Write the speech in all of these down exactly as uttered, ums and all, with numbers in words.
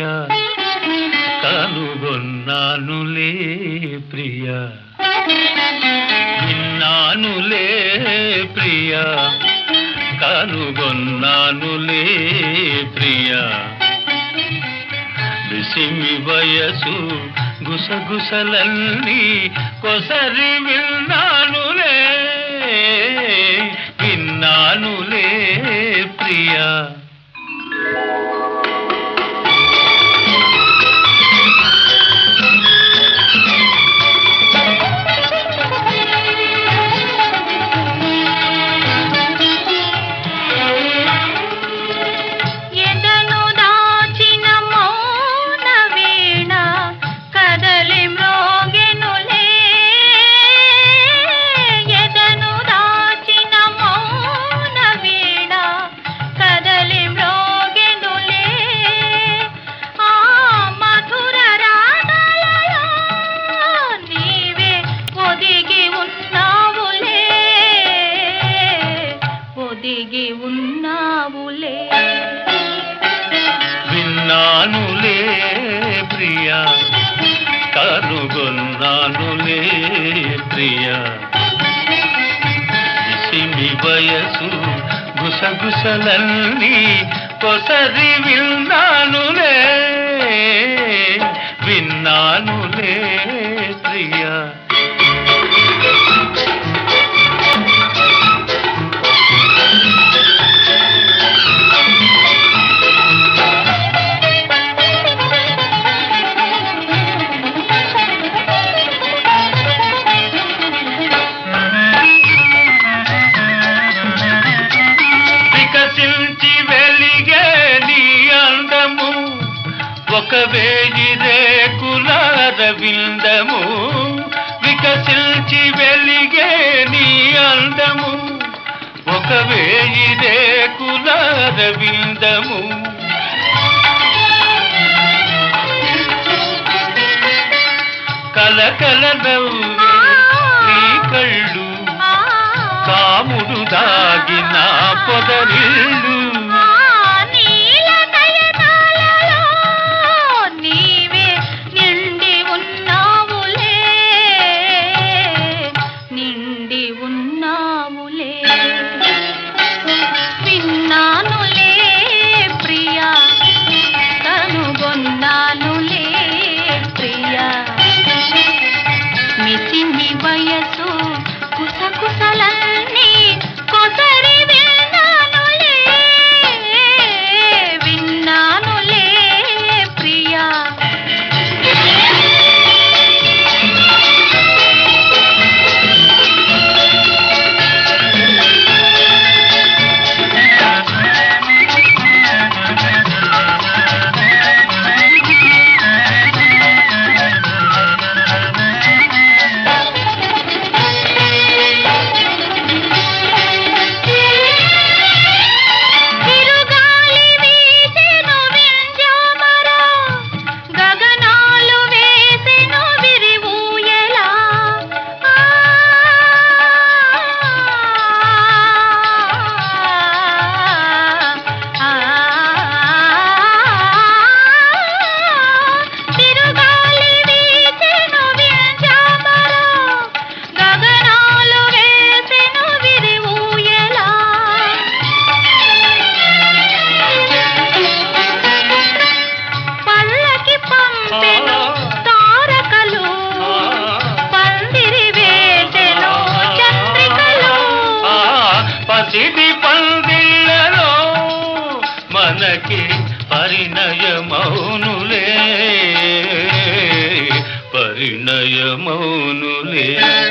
ప్రియా కనుగొన్నానులే ప్రియా విన్నానులే ప్రియా కనుగొన్నానులే ప్రియా విసిమి వయసు గుసగుసలన్నీ కొసరి విన్నానులే విన్నానులే ప్రియా విన్నానులే ప్రియా కనుగొన్నానులే ప్రియా విసిమి వయసు గుసగుసలన్నీ కొసరి విన్నానులే విన్నానులే ప్రియా ఒక వేయి రేకుల రవిందము వికసించి వెలిగే నీ అందము ఒక వేయి రేకుల రవిందము కలకల నవ్వే నీ కళ్ళు కాముడు దాగిన పొదరిళ్ళు వయసు కుసకుసలన్నీ కొసరి విన్నానులే విన్నానులే ప్రియా పసిడి పందిళ్ళలో మనకి పరిణయమౌనులే పరిణయమౌనులే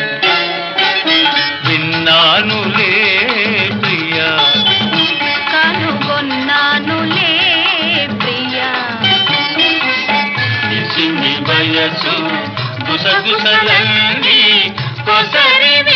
విన్నానులే ప్రియా కనుగొన్నానులే ప్రియా విసిమి వయసు గుసగుసలన్నీ కొసరి